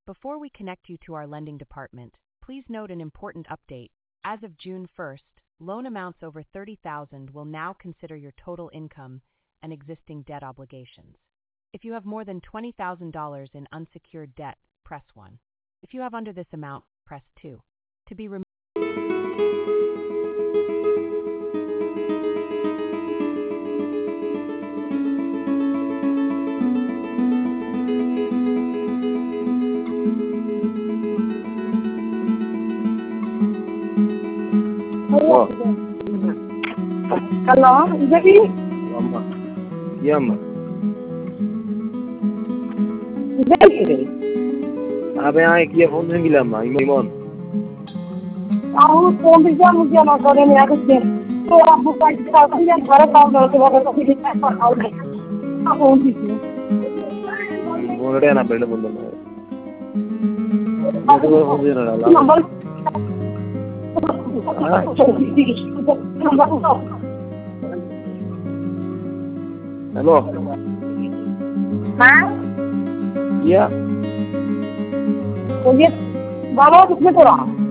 Before we connect you to our lending department, please note an important update. As of June 1st, loan amounts over $30,000 will now consider your total income and existing debt obligations. If you have more than $20,000 in unsecured debt, press 1. If you have under this amount, press 2. To be removed. Hello, Devi? Amma. Yamma. Devi? Abe ay kiya phone नहीं मिला अम्मा Imon Aku phone bisa mungkin nak kau ni aku je. तो आप book कर दिया घर काम करते वक्त तो फिर पैसा आओ नहीं आप phone दीजिए बोल रहे हैं ना पहले बोल रहे हैं मुझे फोन दे रहा है नंबर हेलो हाँ क्या तो ये बाबा कितने तोड़ा